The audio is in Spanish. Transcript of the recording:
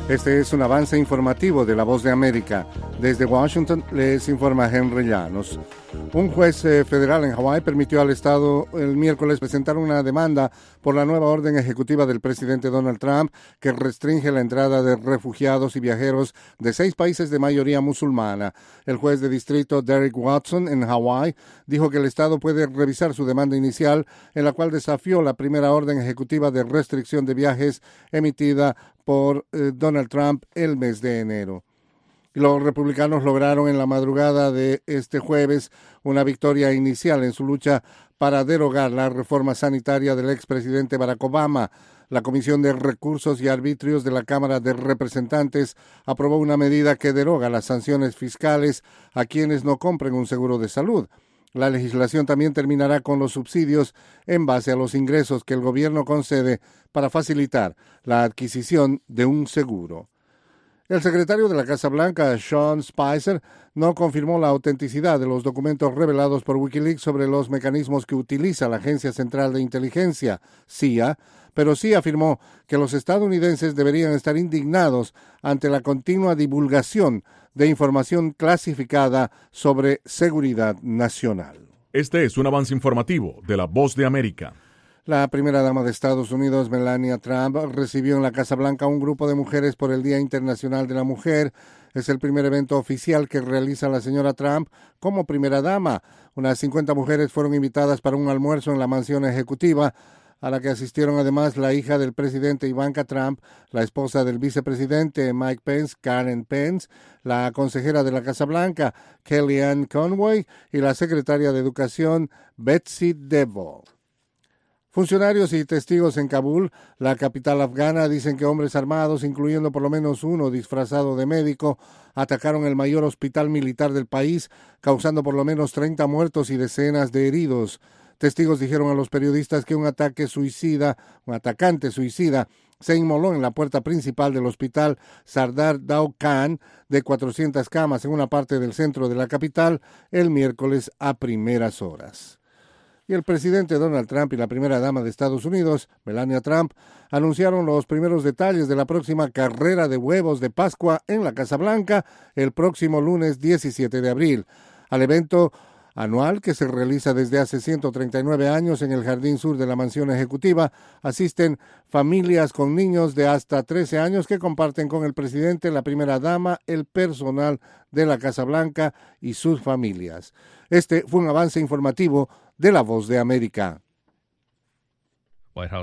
Este es un avance informativo de La Voz de América. Desde Washington les informa Henry Llanos. Un juez federal en Hawái permitió al Estado el miércoles presentar una demanda por la nueva orden ejecutiva del presidente Donald Trump que restringe la entrada de refugiados y viajeros de 6 países de mayoría musulmana. El juez de distrito Derek Watson en Hawái dijo que el Estado puede revisar su demanda inicial en la cual desafió la primera orden ejecutiva de restricción de viajes emitida por Donald Trump el mes de enero. Los republicanos lograron en la madrugada de este jueves una victoria inicial en su lucha para derogar la reforma sanitaria del expresidente Barack Obama. La Comisión de Recursos y Arbitrios de la Cámara de Representantes aprobó una medida que deroga las sanciones fiscales a quienes no compren un seguro de salud. La legislación también terminará con los subsidios en base a los ingresos que el gobierno concede para facilitar la adquisición de un seguro. El secretario de la Casa Blanca, Sean Spicer, no confirmó la autenticidad de los documentos revelados por Wikileaks sobre los mecanismos que utiliza la Agencia Central de Inteligencia, CIA, pero sí afirmó que los estadounidenses deberían estar indignados ante la continua divulgación de información clasificada sobre seguridad nacional. Este es un avance informativo de La Voz de América. La primera dama de Estados Unidos, Melania Trump, recibió en la Casa Blanca un grupo de mujeres por el Día Internacional de la Mujer. Es el primer evento oficial que realiza la señora Trump como primera dama. Unas 50 mujeres fueron invitadas para un almuerzo en la mansión ejecutiva, a la que asistieron además la hija del presidente Ivanka Trump, la esposa del vicepresidente Mike Pence, Karen Pence, la consejera de la Casa Blanca, Kellyanne Conway, y la secretaria de Educación, Betsy DeVos. Funcionarios y testigos en Kabul, la capital afgana, dicen que hombres armados, incluyendo por lo menos uno disfrazado de médico, atacaron el mayor hospital militar del país, causando por lo menos 30 muertos y decenas de heridos. Testigos dijeron a los periodistas que un atacante suicida, se inmoló en la puerta principal del hospital Sardar Daud Khan, de 400 camas en una parte del centro de la capital, el miércoles a primeras horas. Y el presidente Donald Trump y la primera dama de Estados Unidos, Melania Trump, anunciaron los primeros detalles de la próxima carrera de huevos de Pascua en la Casa Blanca el próximo lunes 17 de abril. Al evento anual que se realiza desde hace 139 años en el jardín sur de la mansión ejecutiva, asisten familias con niños de hasta 13 años que comparten con el presidente, la primera dama, el personal de la Casa Blanca y sus familias. Este fue un avance informativo de La Voz de América.